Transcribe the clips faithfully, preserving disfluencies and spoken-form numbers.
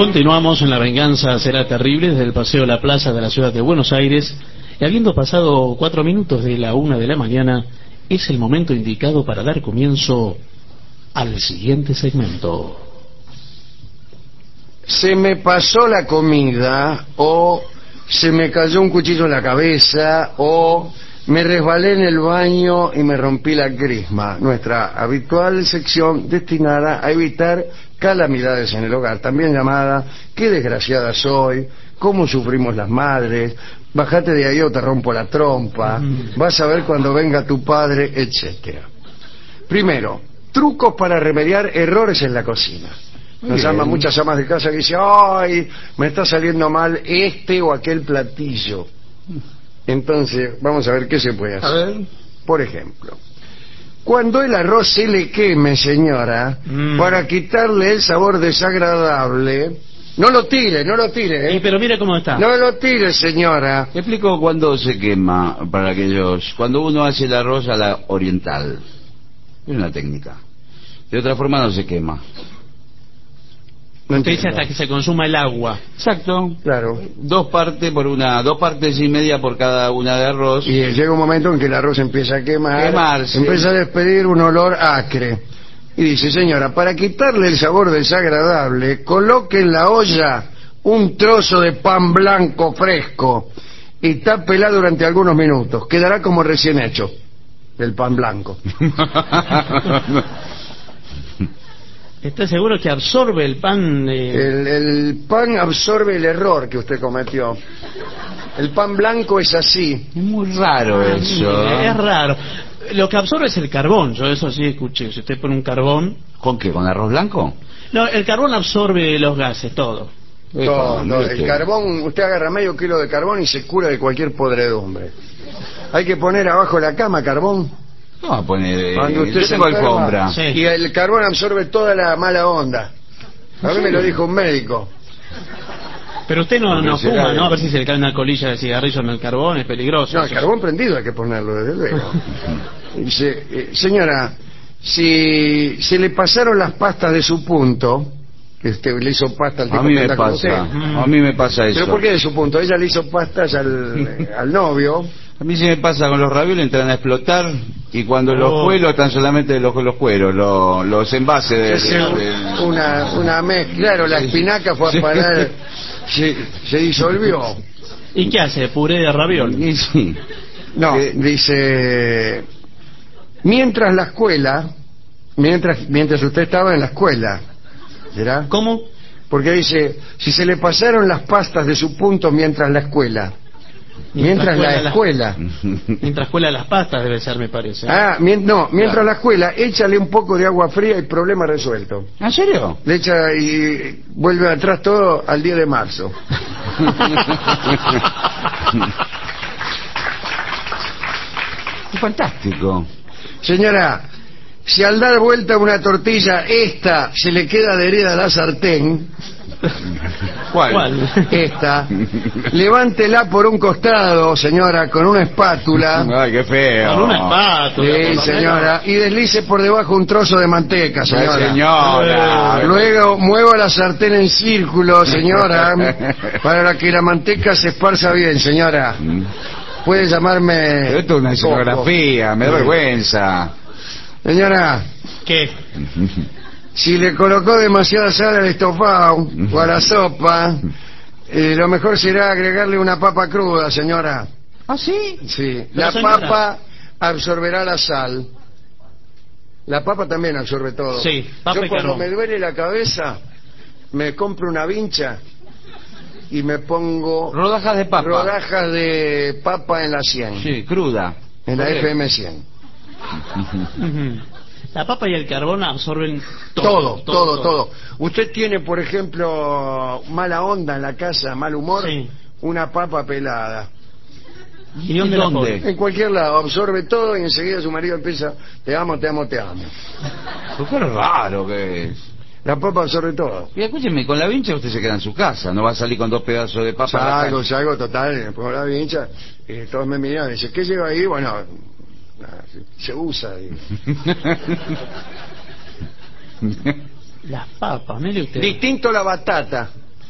Continuamos en La Venganza Será Terrible desde el Paseo La Plaza de la ciudad de Buenos Aires, y habiendo pasado cuatro minutos de la una de la mañana, es el momento indicado para dar comienzo al siguiente segmento. Se me pasó la comida, o se me cayó un cuchillo en la cabeza, o me resbalé en el baño y me rompí la crisma. Nuestra habitual sección destinada a evitar calamidades en el hogar, también llamada "Qué desgraciada soy", "Cómo sufrimos las madres", "Bájate de ahí o te rompo la trompa", mm. "Vas a ver cuando venga tu padre", etcétera. Primero, trucos para remediar errores en la cocina. Nos llaman muchas amas de casa que dicen: "Ay, me está saliendo mal este o aquel platillo". Entonces, vamos a ver qué se puede hacer. A ver. Por ejemplo, cuando el arroz se le queme, señora, mm. para quitarle el sabor desagradable, no lo tire, no lo tire, ¿eh? Sí, pero mire cómo está. No lo tire, señora. Te explico cuando se quema, para aquellos... Cuando uno hace el arroz a la oriental. Es una técnica. De otra forma no se quema. No Usted dice hasta que se consuma el agua. Exacto. Claro. Dos partes por una, dos partes y media por cada una de arroz. Y llega un momento en que el arroz empieza a quemar. Quemarse. Empieza a despedir un olor acre. Y dice: "Señora, para quitarle el sabor desagradable, coloque en la olla un trozo de pan blanco fresco y tápela durante algunos minutos. Quedará como recién hecho el pan blanco". ¿Está seguro que absorbe el pan? Eh... El, el pan absorbe el error que usted cometió. El pan blanco es así. Es muy raro ah, eso. ¿eh? Es raro. Lo que absorbe es el carbón. Yo eso sí escuché. Si usted pone un carbón... ¿Con qué? ¿Con arroz blanco? No, el carbón absorbe los gases, todo. Todo, todo. El carbón, usted agarra medio kilo de carbón y se cura de cualquier podredumbre. Hay que poner abajo de la cama carbón. No, a poner... Cuando usted se tengo enferma, alfombra. Sí. Y el carbón absorbe toda la mala onda. A mí sí. me lo dijo un médico. Pero usted no, no fuma, ¿no? A ver si se le cae una colilla de cigarrillo en el carbón, es peligroso. No, el carbón prendido hay que ponerlo, desde luego. Dice: eh, "Señora, si se le pasaron las pastas de su punto", que usted le hizo pasta al tipo a mí que me anda pasa, con usted. Mm. A mí me pasa eso. ¿Pero por qué de su punto? Ella le hizo pastas al, al novio. A mí se me pasa con los ravioles, entran a explotar, y cuando oh. los cuelos están solamente los, los cueros, los, los envases de... Sí, de, de... Una, una mezcla, claro, la espinaca fue a parar, se, se disolvió. ¿Y qué hace? ¿Puré de ravioli? Sí. No, eh, dice... Mientras la escuela, mientras, mientras usted estaba en la escuela, ¿será? ¿Cómo? Porque dice: si se le pasaron las pastas de su punto mientras la escuela. Mientras, mientras la escuela. La, mientras cuela las pastas debe ser, me parece. Ah, mi, no, mientras claro. la escuela, échale un poco de agua fría y problema resuelto. ¿En serio? Le echa y vuelve atrás todo al diez de marzo. Fantástico. Señora, si al dar vuelta una tortilla, esta se le queda adherida a la sartén... ¿Cuál? ¿Cuál? Esta. Levántela por un costado, señora, con una espátula. Ay, qué feo. Con una espátula. Sí, señora. Y deslice por debajo un trozo de manteca, señora. Ay, señora. Luego mueva la sartén en círculo, señora, para que la manteca se esparza bien, señora. Puede llamarme... Pero esto es una escenografía, me da vergüenza. Señora. ¿Qué? Si le colocó demasiada sal al estofado o a la sopa, eh, lo mejor será agregarle una papa cruda, señora. ¿Ah, sí? Sí. La papa absorberá la sal. La papa también absorbe todo. Sí, papa Yo y cuando carbón. me duele la cabeza, me compro una vincha y me pongo... Rodajas de papa. Rodajas de papa en la cien. Sí, cruda. En la F M cien. La papa y el carbón absorben todo todo, todo, todo, todo. Usted tiene, por ejemplo, mala onda en la casa, mal humor, sí. Una papa pelada. ¿Y dónde? ¿Dónde? En cualquier lado, absorbe todo y enseguida su marido empieza: te amo, te amo, te amo. Qué raro que es. La papa absorbe todo. Y escúcheme, con la vincha usted se queda en su casa, no va a salir con dos pedazos de papa. Salgo, salgo, total, me pongo la vincha y todos me miran y dicen: ¿qué lleva ahí? Bueno, se usa. Y... Las papas, mire usted. Distinto la batata.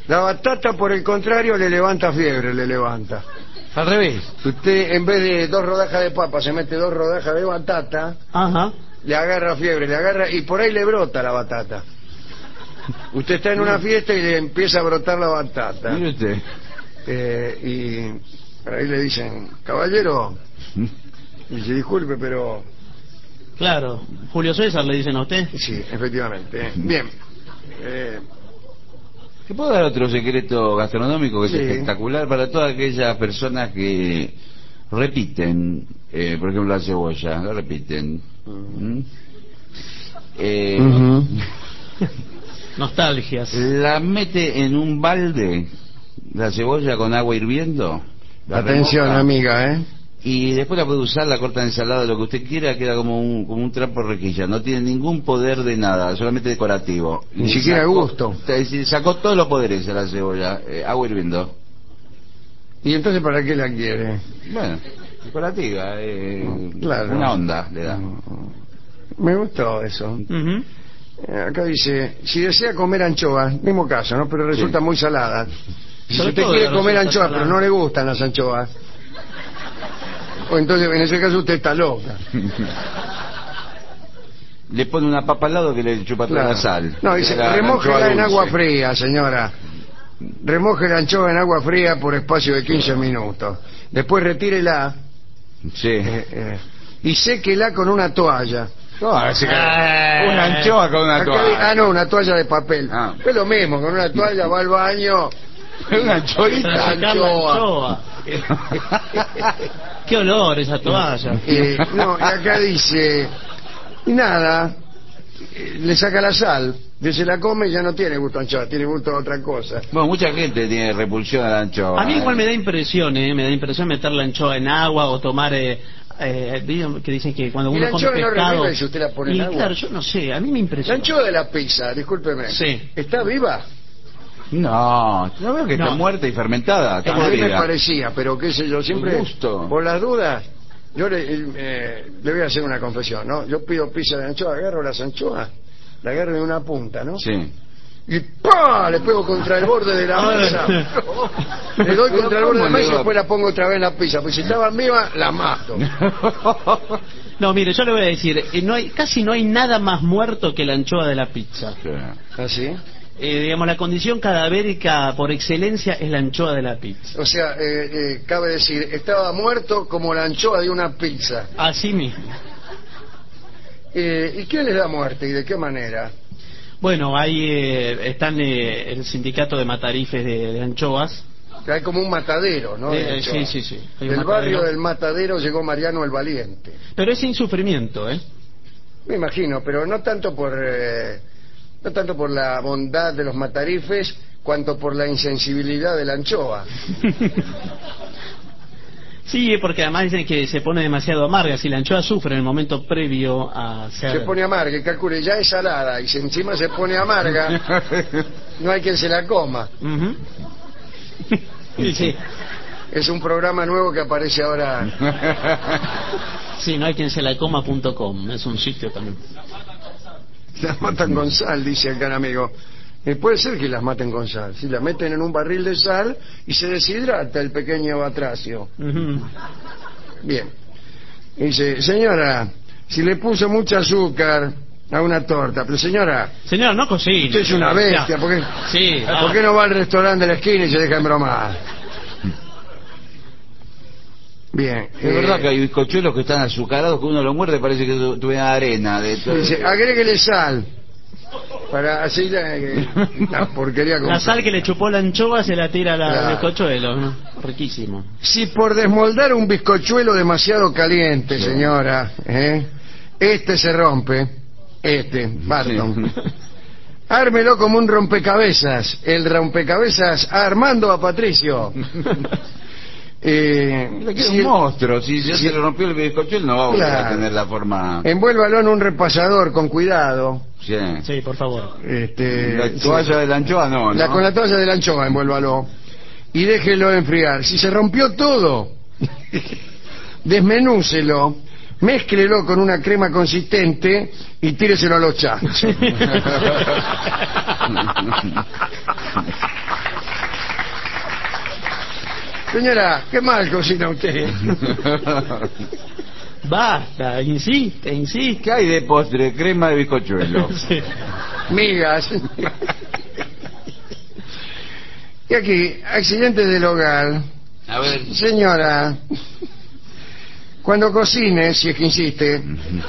La batata, por el contrario, le levanta fiebre, le levanta. Al revés. Usted, en vez de dos rodajas de papa, se mete dos rodajas de batata, Ajá. le agarra fiebre, le agarra, y por ahí le brota la batata. Usted está en una fiesta y le empieza a brotar la batata. Mire usted. Eh, y por ahí le dicen, caballero, y dice, disculpe, pero... Claro. Julio César le dicen a usted. Sí, efectivamente. Bien. Eh, ¿Te puedo dar otro secreto gastronómico que Sí. es espectacular para todas aquellas personas que repiten, eh, por ejemplo, la cebolla, la repiten? ¿Mm? Eh, Ujú. Nostalgias. La mete en un balde, la cebolla con agua hirviendo. La Atención, remoja, amiga, ¿eh? y después la puede usar, la corta en ensalada, lo que usted quiera, queda como un, como un trapo de rejilla. No tiene ningún poder de nada, solamente decorativo. Ni Le siquiera sacó- gusto. Es decir, sacó todos los poderes a la cebolla, eh, agua hirviendo. ¿Y entonces para qué la quiere? Bueno, decorativa, eh, Claro. una onda le da. Me gustó eso. Ujú. Eh, Acá dice, si desea comer anchoas, mismo caso, ¿no? Pero resulta Sí. muy salada. Si Sobre usted todo quiere de comer resulta anchoas, salada. pero no le gustan las anchoas, o entonces en ese caso usted está loca. Le pone una papa al lado que le chupa toda Claro. la sal. No, dice, La- la remójela anchoa en dulce. agua fría, señora. Remoje la anchoa en agua fría por espacio de quince minutos. Después retírela Sí. eh, eh, y séquela con una toalla. No, así que- Eh. una anchoa con una Acá di- toalla. ah, no, una toalla de papel. Ah. Es lo mismo, con una toalla va al baño. Una Para anchoita. sacar la anchoa. anchoa. Qué olor esa toalla. Eh, no, y acá dice, y nada, eh, le saca la sal, que se la come y ya no tiene gusto a anchoa, tiene gusto a otra cosa. Bueno, mucha gente tiene repulsión a la anchoa. A mí igual ¿eh? me da impresión, ¿eh? Me da impresión meter la anchoa en agua o tomar... Eh, eh, ¿vieron que dicen que cuando Y uno la come anchoa no pescado... revive si usted la pone en y agua. claro, yo no sé, a mí me La impresiona. anchoa de la pizza, discúlpeme, Sí. ¿está viva? No, no veo que está No. muerta y fermentada. Está A mí me podrida. parecía, pero qué sé yo, siempre, Un gusto. por las dudas, yo le, eh, le voy a hacer una confesión, ¿no? Yo pido pizza de anchoa, agarro las anchoas, la agarro de una punta, ¿no? Sí. Y ¡pah! Le pego contra el borde de la mesa. Le doy Pero contra el borde de la ¿cómo le mesa y va? después la pongo otra vez en la pizza. Pues si estaban vivas, la mato. No, mire, yo le voy a decir, eh, no hay, casi no hay nada más muerto que la anchoa de la pizza. Sí. ¿Así? Eh, digamos, la condición cadavérica por excelencia es la anchoa de la pizza. O sea, eh, eh, cabe decir, estaba muerto como la anchoa de una pizza. Así mismo. Eh, ¿Y qué les da muerte y de qué manera? Bueno, ahí eh, están eh, el sindicato de matarifes de, de anchoas. Que hay como un matadero, ¿no? de Eh, anchoa. sí, sí, sí. Hay un Del matadero. barrio del matadero llegó Mariano el Valiente. Pero es sin sufrimiento, ¿eh? Me imagino, pero no tanto por eh, no tanto por la bondad de los matarifes, cuanto por la insensibilidad de la anchoa. Sí, porque además dicen que se pone demasiado amarga. Si la anchoa sufre en el momento previo a ser... Se pone amarga, y calcule, ya es salada, y si encima se pone amarga, no hay quien se la coma. Ujú. Sí, sí. Es un programa nuevo que aparece ahora. Sí, no hay quien se la coma punto com. Es un sitio también. Las matan con sal, dice el gran amigo. Eh, puede ser que las maten con sal. Si la meten en un barril de sal y se deshidrata el pequeño batracio. Ujú. Bien. Dice, señora, si le puso mucho azúcar a una torta, pero señora, Señora, no cocine. usted es una bestia, ¿por qué, Sí. ah. ¿por qué no va al restaurante de la esquina y se deja embromar? Bien. Es eh, verdad que hay bizcochuelos que están azucarados, que uno lo muerde parece que tu- tuviera arena. De todo. Dice, agréguele sal. Para así la, eh, la porquería con La sal que le chupó la anchoa se la tira a la Claro. bizcochuelo, ¿no? Riquísimo. Si por desmoldar un bizcochuelo demasiado caliente, señora, ¿eh? este se rompe, este, Barton, Sí. ármelo como un rompecabezas, el rompecabezas Armando a Patricio. Eh, Le queda si- un monstruo. Si ya si- se le rompió el bizcochuelo, no va a volver Claro. a tener la forma. envuélvalo en un repasador con cuidado. Sí. Sí, por favor. Este, La toalla de la anchoa no, La- ¿no? con la toalla de la anchoa, envuélvalo. Y déjelo enfriar. Si se rompió todo, desmenúcelo, mézclelo con una crema consistente y tíreselo a los chanchos. Señora, qué mal cocina usted. Basta, insiste, insiste. ¿Qué hay de postre? Crema de bizcochuelo. Sí. Migas. Y aquí, accidentes del hogar. A ver. Señora, cuando cocine, si es que insiste,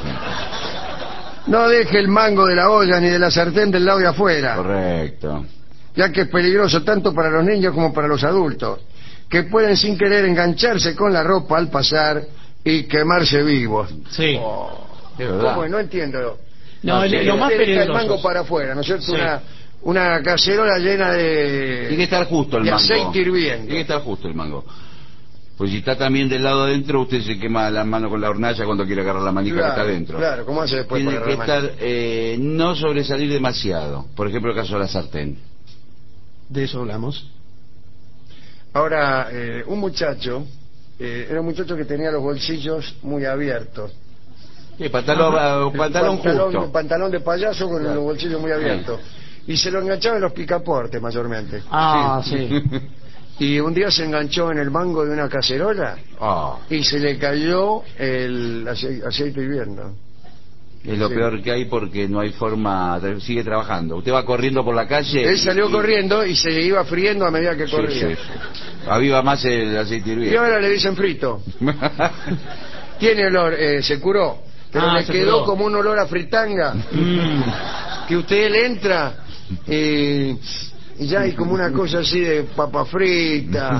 no deje el mango de la olla ni de la sartén del lado de afuera, Correcto. ya que es peligroso tanto para los niños como para los adultos, que pueden sin querer engancharse con la ropa al pasar y quemarse vivos. Sí. Oh, Es verdad. ¿cómo? No entiendo. No, el- Usted lo más deja el peligroso. mango para afuera, ¿no es cierto? Sí. Una, una cacerola llena de... Tiene que estar justo el de mango. aceite hirviendo. Tiene que estar justo el mango. Pues si está también del lado adentro, usted se quema la mano con la hornalla cuando quiere agarrar la manija Claro, que está adentro. claro, ¿cómo hace después Tiene para que agarrar la estar, eh, no sobresalir demasiado. Por ejemplo, el caso de la sartén. De eso hablamos. Ahora, eh, un muchacho, eh, era un muchacho que tenía los bolsillos muy abiertos. Sí, pantalón, El pantalón, pantalón, justo. pantalón de payaso con Claro. los bolsillos muy abiertos. Y se lo enganchaba en los picaportes, mayormente. Ah, sí. Y un día se enganchó en el mango de una cacerola Ah, y se le cayó el ace- aceite hirviendo. es lo Sí. peor que hay porque no hay forma, sigue trabajando. Usted va corriendo por la calle. Él salió y- corriendo y se iba friendo a medida que Sí, corría. sí, sí. Aviva más el aceite Y hirviendo. ahora le dicen frito. Tiene olor, eh, se curó, pero Ah, le se quedó curó. como un olor a fritanga. Mm. Que usted le entra eh, y ya hay como una cosa así de papa frita.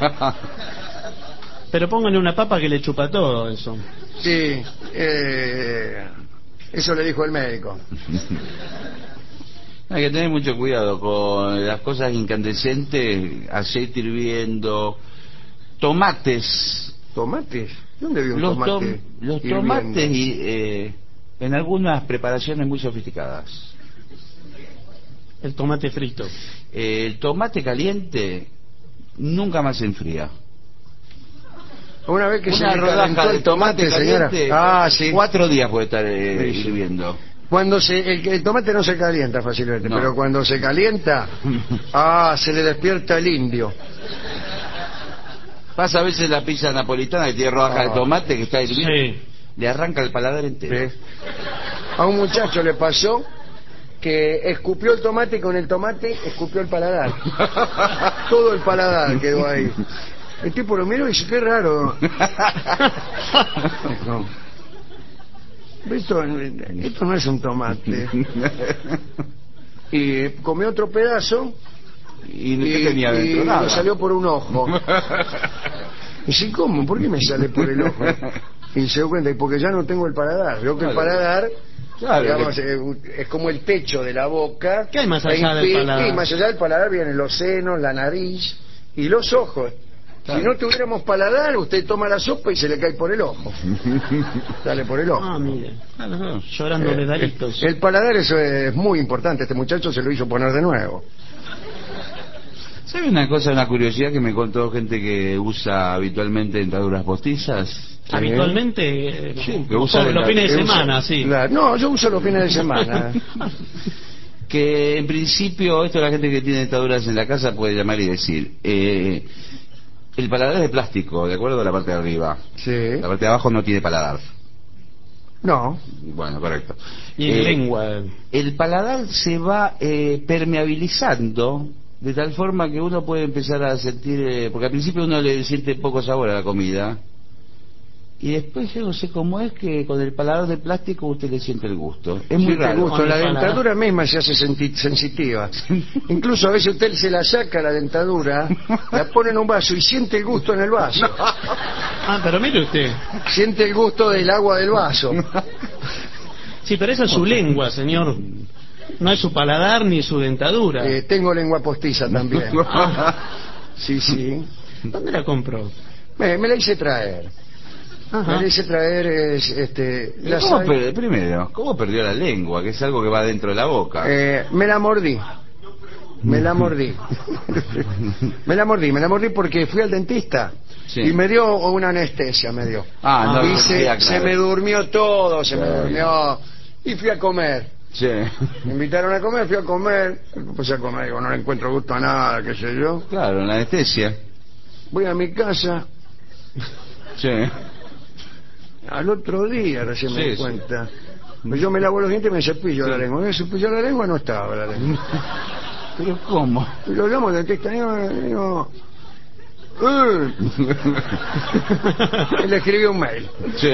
Pero pónganle una papa que le chupa todo eso. Sí, eh, eso le dijo el médico. Hay que tener mucho cuidado con las cosas incandescentes, aceite hirviendo, tomates. ¿Tomates? ¿Dónde vio un Los, tomate? tom- los hirviendo? tomates y, eh, en algunas preparaciones muy sofisticadas. El tomate frito. Eh, el tomate caliente nunca más se enfría. Una vez que se Una le rodaja calentó de el tomate, señora. caliente, Ah, sí. cuatro días puede estar eh, Sí, sí. hirviendo. Cuando se, el, el tomate no se calienta fácilmente, No. pero cuando se calienta, ah, se le despierta el indio. Pasa a veces la pizza napolitana que tiene rodaja Ah. de tomate que está hirviendo, Sí. le arranca el paladar entero. ¿Sí? A un muchacho le pasó que escupió el tomate y con el tomate escupió el paladar. Todo el paladar quedó ahí. El tipo lo miró y dice, qué raro. No. Esto, esto no es un tomate. Y comió otro pedazo ¿Y y, qué tenía y dentro? le Nada. salió por un ojo. Y dice, ¿cómo? ¿Por qué me sale por el ojo? Y se dio cuenta, y porque ya no tengo el paladar. Veo que el Claro. paladar, Claro, digamos, que- eh, es como el techo de la boca. ¿Qué hay más allá E del impide- paladar? Y más allá del paladar vienen los senos, la nariz y los ojos. Claro. Si no tuviéramos paladar, usted toma la sopa y se le cae por el ojo. Sale por el ojo. Ah, mire. Llorando Eh, de dalitos. El paladar eso es muy importante. Este muchacho se lo hizo poner de nuevo. ¿Sabe una cosa, una curiosidad que me contó gente que usa habitualmente dentaduras postizas? Habitualmente, eh, Sí, que usa los la- fines de Que usa- semana, sí. Claro. No, yo uso los fines de semana. Que en principio, esto la gente que tiene dentaduras en la casa puede llamar y decir, eh, el paladar es de plástico, de acuerdo a la parte de arriba. Sí. La parte de abajo no tiene paladar. No. Bueno, correcto. Y Eh, lengua. El paladar se va eh, permeabilizando de tal forma que uno puede empezar a sentir, eh, porque al principio uno le siente poco sabor a la comida, y después yo no sé cómo es que con el paladar de plástico usted le siente el gusto. Es muy Siente el raro. gusto. Con La el paladar. dentadura misma se hace senti- sensitiva. Incluso a veces usted se la saca la dentadura, la pone en un vaso y siente el gusto en el vaso. Ah, pero mire usted. Siente el gusto del agua del vaso. Sí, pero esa es su lengua, señor. No es su paladar ni su dentadura. Eh, tengo lengua postiza también. Sí, sí. ¿Dónde la compró? Me, me la hice traer. Me Ajá. la hice traer, es, este... ¿Y la ¿Cómo sa- per- primero, ¿cómo perdió la lengua? Que es algo que va dentro de la boca. Eh, me la mordí. Me la mordí. Me la mordí, me la mordí porque fui al dentista. Sí. Y me dio una anestesia, me dio. Ah, no, y no, se, queda claro. se me durmió todo, se me Sí. durmió. Y fui a comer. Sí. Me invitaron a comer, fui a comer. Me puse a comer, digo, no le encuentro gusto a nada, qué sé yo. Claro, la anestesia. voy a mi casa. Sí. Al otro día recién Sí, me di sí. cuenta. Pues yo me lavo los dientes y me cepillo Sí. la lengua. Me cepillo la lengua, no estaba la lengua. ¿Pero cómo? Y lo hablamos de dentista. Digo, digo, "Eh". Y le escribí un mail. Sí.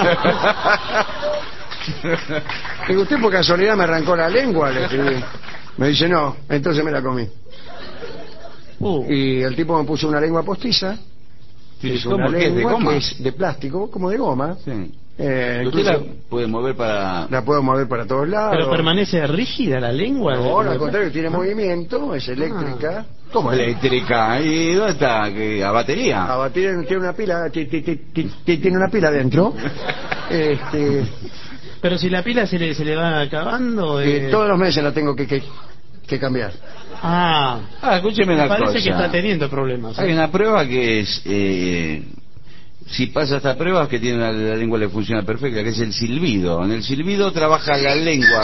Digo, ¿usted por casualidad me arrancó la lengua? Le escribí. Me dice, no, entonces me la comí. Uh, Y el tipo me puso una lengua postiza. Sí, Es ¿cómo? una ¿Qué es, de lengua goma? que es de plástico, como de goma. Sí. Eh, ¿Usted la incluso puede mover para...? la puedo mover para todos lados. pero permanece rígida la lengua. No, de- al contrario, tiene movimiento, es eléctrica. ¿Cómo eléctrica? ¿Y dónde está? ¿Qué, ¿A batería? A batir tiene una pila, ti- ti- ti- ti- ti- tiene una pila dentro. Este, Pero si la pila se le, se le va acabando. eh, eh, todos los meses la tengo que, que, que cambiar. Ah, Ah, escúcheme me una parece cosa. que está teniendo problemas. ¿eh? Hay una prueba que es... Eh, si pasa esta prueba, que tiene la, la lengua le funciona perfecta, que es el silbido. En el silbido trabaja la lengua.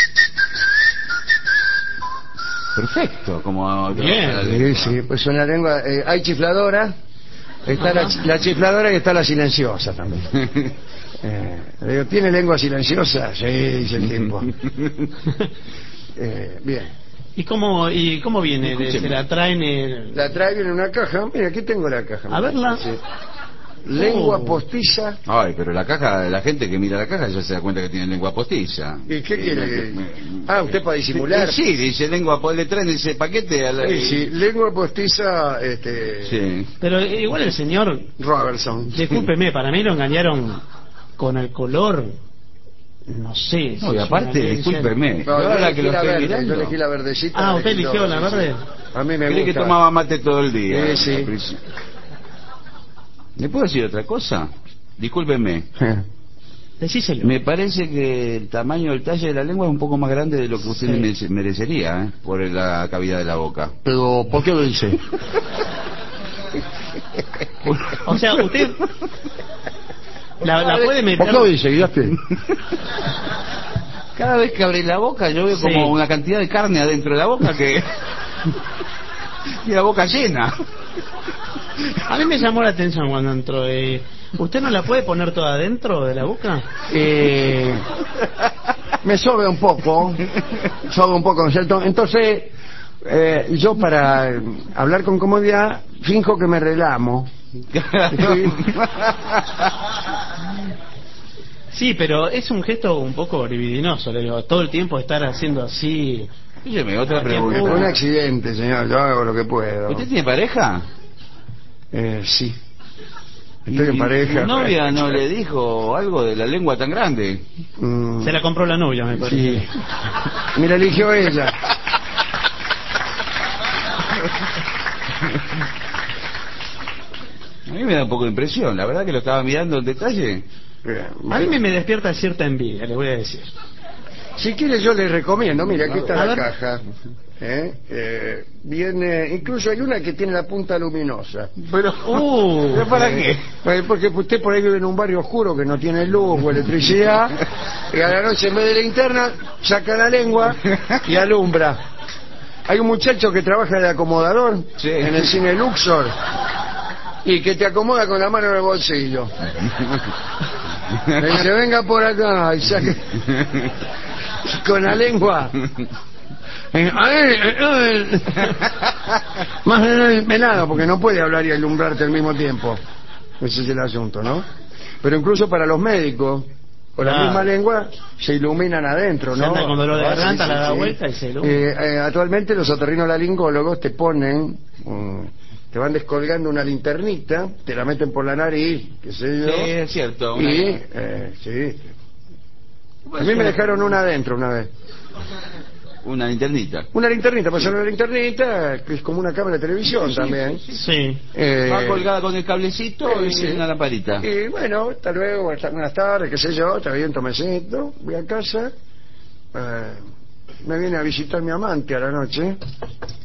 Perfecto, como Bien. trabaja la Sí, lengua. sí, pues una lengua. Eh, hay chifladora, está la, Ajá. la chifladora y está la silenciosa también. Eh, le digo, ¿tiene lengua silenciosa? Sí, dice el tipo. Eh, bien. ¿Y cómo, y cómo viene? ¿De- Escúcheme. ¿Se la traen? el- La trae en una caja. Mira, aquí tengo la caja. A verla. Sí. Lengua Oh. postiza. Ay, pero la caja, la gente que mira la caja ya se da cuenta que tiene lengua postiza. ¿Y qué Eh, quiere? me- me- Ah, usted para disimular. Eh, Sí, dice lengua, po- le traen ese paquete a la... Sí, sí, lengua postiza, este, Sí. Pero eh, igual el señor, Robertson. discúlpeme, para mí lo engañaron con el color, no sé. si No, y es aparte, una- discúlpeme, No, yo yo ahora elegí que lo la estoy verde, mirando... yo elegí la verdecita. Ah, usted elegí eligió dos, la sí, verde. sí. A mí me Creí que gusta. tomaba mate todo el día. Sí, sí. al principio. ¿Le puedo decir otra cosa? Discúlpeme. Decíselo. Me parece que el tamaño del talle de la lengua es un poco más grande de lo que usted Sí. merece- merecería, ¿eh? Por la cavidad de la boca. Pero, ¿por qué lo dice? O sea, usted la, la puede meter. ¿Por qué lo dice, Guidaste? Cada vez que abre la boca yo veo Sí. como una cantidad de carne adentro de la boca que... y la boca llena. A mí me llamó la atención cuando entró. Eh, ¿Usted no la puede poner toda adentro de la boca? Eh, me sobra un poco, sobra un poco, ¿no es cierto? Entonces, eh, yo para eh, hablar con comodidad, finjo que me relamo. Sí, pero es un gesto un poco libidinoso, le digo, todo el tiempo estar haciendo así. Óyeme, otra Ah, Fue un pregunta. accidente, señor, yo hago lo que puedo. ¿Usted tiene pareja? Eh, sí. Estoy en ¿Y pareja. ¿Su novia no le dijo algo de la lengua tan grande? Mm, Se la compró la novia, me parece. sí. Me la eligió ella. A mí me da un poco de impresión, la verdad que lo estaba mirando en detalle. Bien, A mí bueno. me, me despierta cierta envidia, le voy a decir. Si quiere yo le recomiendo, mire, aquí está A la ver. caja. ¿Eh? Eh, viene, incluso hay una que tiene la punta luminosa. Pero, Uh, ¿pero para Eh, qué? pues porque usted por ahí vive en un barrio oscuro que no tiene luz o electricidad, y a la noche en vez de linterna saca la lengua y alumbra. Hay un muchacho que trabaja de acomodador Sí. en el cine Luxor y que te acomoda con la mano en el bolsillo. Le dice, venga por acá y saque con la lengua. Eh, eh, eh, Más pelado porque no puede hablar y alumbrarte al mismo tiempo. Ese es el asunto, ¿no? Pero incluso para los médicos, con la Claro. misma lengua, se iluminan adentro, Se ¿no? anda con dolor de Ah, garganta, la da vuelta y se ilumina. Eh, eh, actualmente los otorrinolaringólogos te ponen, um, te van descolgando una linternita, te la meten por la nariz, qué sé yo. Sí, es cierto. una- Y, eh, sí. A mí me dejaron una adentro una vez. Una linternita. Una linternita, pasar una linternita, que es como una cámara de televisión también. Sí. Eh, Va colgada con el cablecito y sí. una lamparita. Y bueno, hasta luego, hasta buenas tardes, qué sé yo, está bien, tomecito, voy a casa. Eh, me viene a visitar mi amante a la noche.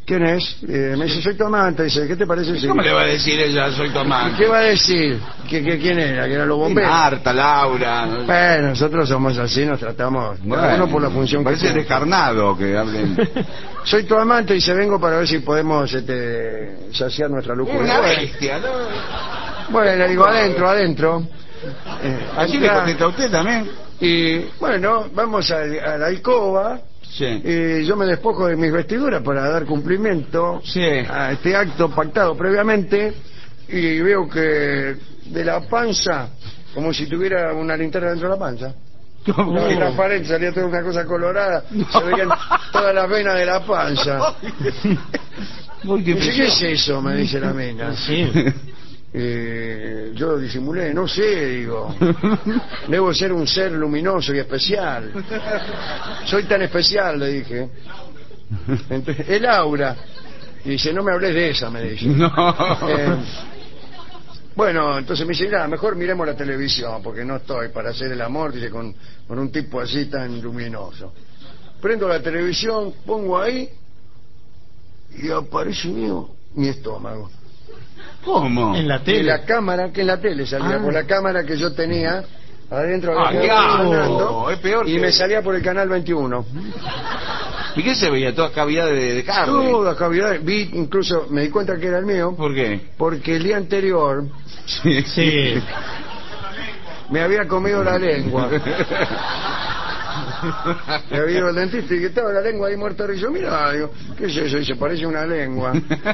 ¿Quién es? Eh, me dice, soy tu amante. Dice, ¿qué te parece? Si... ¿Cómo le va a decir ella, soy tu amante? ¿Qué va a decir? ¿Qué, qué, ¿Quién era? ¿Que eran los bomberos? Marta, Laura. No... Bueno, nosotros somos así, nos tratamos, cada Bueno, uno por la función que parece tiene. descarnado que hablen. Soy tu amante y se vengo para ver si podemos este, saciar nuestra lujuria. Una Bueno, bestia, ¿no? bueno, le digo, adentro, adentro. Eh, Así le entra, contesta a usted también. y bueno, vamos a, a la alcoba. Sí. Y yo me despojo de mis vestiduras para dar cumplimiento Sí. a este acto pactado previamente, y veo que de la panza, como si tuviera una linterna dentro de la panza, ¿Cómo? no, transparente, salía toda una cosa colorada, No. se veían todas las venas de la panza. Uy, qué Dice, ¿qué es impresión. eso? Me dice la mina. Sí. Eh, yo disimulé, no sé, digo, debo ser un ser luminoso y especial. Soy tan especial, le dije. Entonces, el aura. Y dice, no me hables de esa, me dice. No. Eh, bueno, entonces me dice, nada, mejor miremos la televisión, porque no estoy para hacer el amor, dice, con, con un tipo así tan luminoso. Prendo la televisión, pongo ahí, y aparece mío mi estómago. ¿Cómo? En la De tele. la cámara, que en la tele salía, Ah. por la cámara que yo tenía adentro Ah, había qué quedado asco. funcionando, Es peor y que- me salía por el canal veintiuno. ¿Y qué se veía? Todas cavidades de, de carne. Todas cavidades, vi, incluso me di cuenta que era el mío, ¿Por qué? porque el día anterior Sí. Sí. me había comido la lengua. Me había ido al dentista y que estaba la lengua ahí muerta, y yo, mira, digo, ¿qué es eso? Y se parece a una lengua.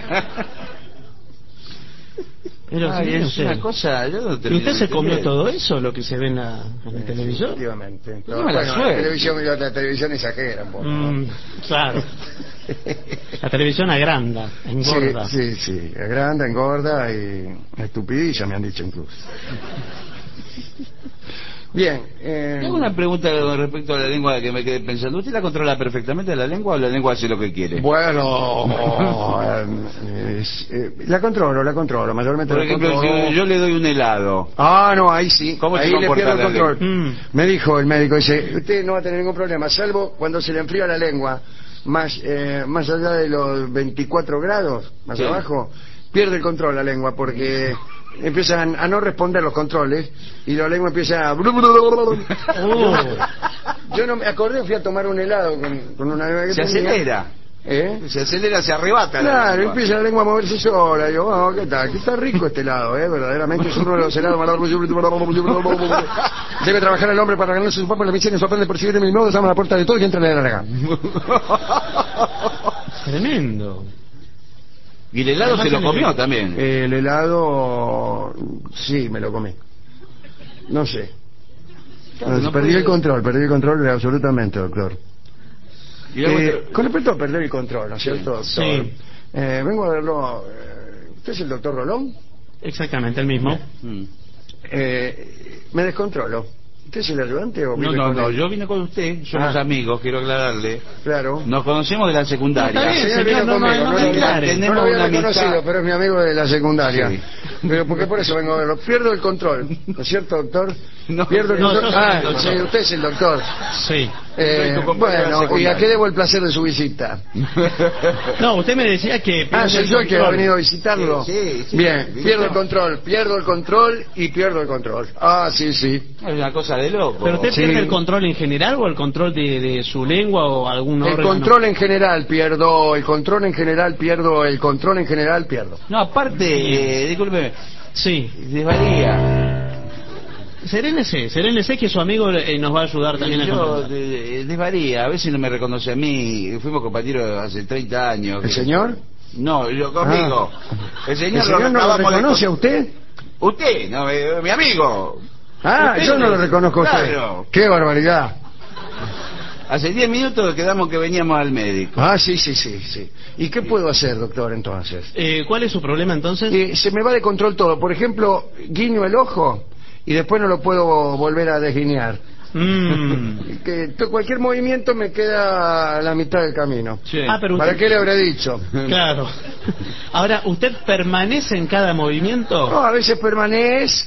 Pero Ay, sí, no es sé. una cosa, yo no ¿Y termino usted de se comió entender. todo eso, lo que se ve en la, en el televisor? Efectivamente. Qué mala Bueno, suerte. la televisión, la televisión exagera un poco. Mm, claro. La televisión agranda, engorda. Sí, sí, sí, agranda, engorda y estupidiza, me han dicho incluso. Bien, eh, Tengo una pregunta con respecto a la lengua que me quedé pensando. ¿Usted la controla perfectamente la lengua o la lengua hace lo que quiere? bueno, eh, es- eh, la controlo, la controlo, mayormente Por la ejemplo, controlo. si yo le doy un helado. Ah, no, ahí sí, ¿Cómo se ahí le comporta pierdo el la control. lengua? Mm. Me dijo el médico, dice, usted no va a tener ningún problema, salvo cuando se le enfría la lengua, más, eh, más allá de los veinticuatro grados, más Sí. abajo, pierde el control la lengua, porque empiezan a no responder los controles, y la lengua empieza a... Oh. Yo no me acordé, fui a tomar un helado con, con una bebé que Se tenía. acelera. ¿Eh? Se acelera, se arrebata. la Claro, lengua. empieza la lengua a moverse sola. Y yo, oh, ¿qué tal? Que está rico este helado, ¿eh? Verdaderamente es uno de los helados más. Debe trabajar el hombre para ganarse su papel en la misión y su aprende por percibir mi modo, llama a la puerta de todo y entra en la larga. Tremendo. Y el helado se lo comió también. El helado, sí, me lo comí. No sé. Claro, No, no perdí puede- el control, perdí el control absolutamente, doctor. Y luego Eh, te- con respecto a perder el control, ¿no es cierto, doctor? Sí. Eh, vengo a verlo. eh, ¿Usted es el doctor Rolón? Exactamente, el mismo. Mm. Eh, me descontrolo. ¿Usted es el ayudante o No, vive no, con no, él? yo vine con usted, somos Ah. amigos, quiero aclararle. Claro. Nos conocemos de la secundaria. No, está bien, Señor, señor, vino no, no, conmigo, no lo me había- aclare. no Tenemos lo había una amistad. reconocido, pero es mi amigo de la secundaria. Sí. Pero porque por eso vengo a verlo. Pierdo el control, ¿no es cierto, doctor? No, Pierdo el no, control. yo soy Ah, el doctor. sí, usted es el doctor. Sí. Eh, Soy tu compañero de la bueno, ¿y a secundaria. qué debo el placer de su visita? No, usted me decía que... Ah, soy yo el que ha control. venido a visitarlo. Sí, sí, sí. Bien, Sí, pierdo no. el control, pierdo el control y pierdo el control. Ah, sí, sí. Es una cosa de loco. ¿Pero usted Sí. pierde el control en general o el control de, de su lengua o algún El órgano? control en general pierdo, el control en general pierdo, el control en general pierdo. No, aparte, eh, discúlpeme, Sí. desvaría. Serénese, serénese que su amigo eh, nos va a ayudar también a Yo comprender. de- desvaría, a veces no me reconoce a mí. Fuimos compañeros hace treinta años. ¿El señor? No, yo conmigo. El ¿El señor, señor no lo acabamos de reconoce a con- usted? Usted, no, eh, mi amigo. Ah, Usted yo no no- lo reconozco a usted. Claro. ¡Qué barbaridad! Hace diez minutos quedamos que veníamos al médico. Ah, sí, sí, sí, sí. ¿Y qué puedo hacer, doctor, entonces? Eh, ¿Cuál es su problema entonces? Eh, se me va de control todo. Por ejemplo, guiño el ojo y después no lo puedo volver a desguiñar. Mm. Que to- cualquier movimiento me queda a la mitad del camino. Sí. Ah, pero ¿Para usted... qué le habré dicho? Claro. Ahora, ¿usted permanece en cada movimiento? No, a veces permanece,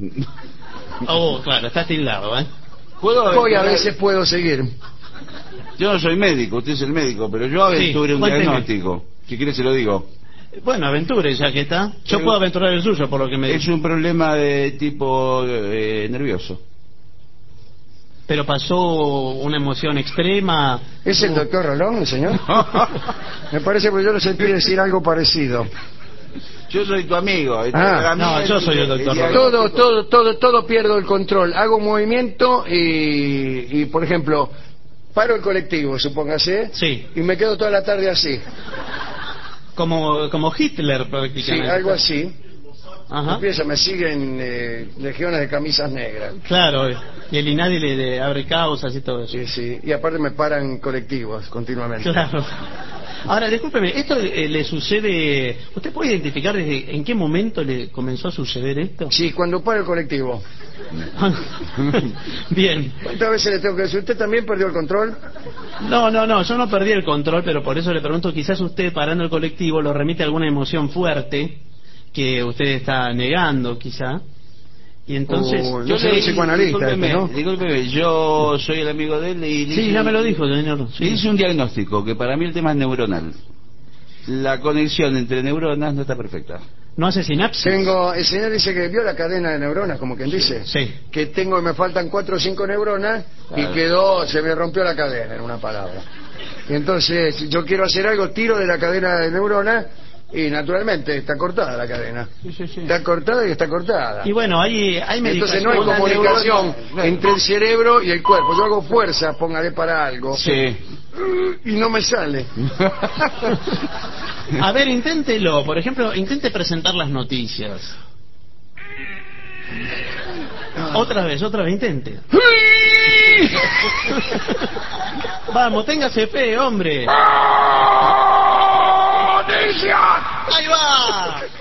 Oh, claro, está tildado, ¿eh? ¿Puedo hoy a declarar- veces puedo seguir. Yo no soy médico, usted es el médico, pero yo aventuré Sí, un cuénteme. diagnóstico. Si quiere se lo digo. Bueno, aventure, ya que está. Yo Pero- puedo aventurar el suyo, por lo que me Es dice. un problema de tipo eh, nervioso. Pero pasó una emoción extrema. ¿Es el doctor Rolón, el señor? Me parece que yo lo sentí decir algo parecido. Yo soy tu amigo. Ah, A mí no, el- yo soy el doctor el- Todo, todo, todo, todo pierdo el control. Hago un movimiento y, y, por ejemplo, paro el colectivo, supóngase, Sí. y me quedo toda la tarde así. Como, como Hitler Sí, prácticamente. algo así. Ajá. Empieza, me siguen eh, legiones de camisas negras. Claro, y el INADI le, le abre causas y todo eso. Sí, sí. Y aparte me paran colectivos continuamente. Claro. Ahora, discúlpeme, ¿esto eh, le sucede... ¿Usted puede identificar desde en qué momento le comenzó a suceder esto? Sí, cuando paro el colectivo. Bien. ¿Cuántas veces le tengo que decir? ¿Usted también perdió el control? No, no, no, yo no perdí el control, pero por eso le pregunto, quizás usted parando el colectivo lo remite a alguna emoción fuerte que usted está negando, quizá. Y entonces... Oh, Yo no soy le- un psicoanalista, discúlpeme, este, ¿no? discúlpeme, yo soy el amigo de él y le Sí, hice ya un- me lo dijo, señor. le Sí. hice un diagnóstico que para mí el tema es neuronal. La conexión entre neuronas no está perfecta. ¿No hace sinapsis? Tengo, el señor dice que vio la cadena de neuronas, como quien dice. Sí. Que tengo, me faltan cuatro o cinco neuronas y Claro. quedó, se me rompió la cadena, en una palabra. Y entonces yo quiero hacer algo, tiro de la cadena de neuronas y naturalmente está cortada la cadena. Sí, sí, sí. Está cortada y está cortada. Y bueno, hay, hay Entonces medicación. no hay Una comunicación neurona, claro. entre el cerebro y el cuerpo. Yo hago fuerza, póngale para algo. Sí. Y no me sale. A ver, inténtelo. Por ejemplo, intente presentar las noticias. Otra vez, otra vez, intente. Vamos, téngase fe, hombre. ¡Ahí va!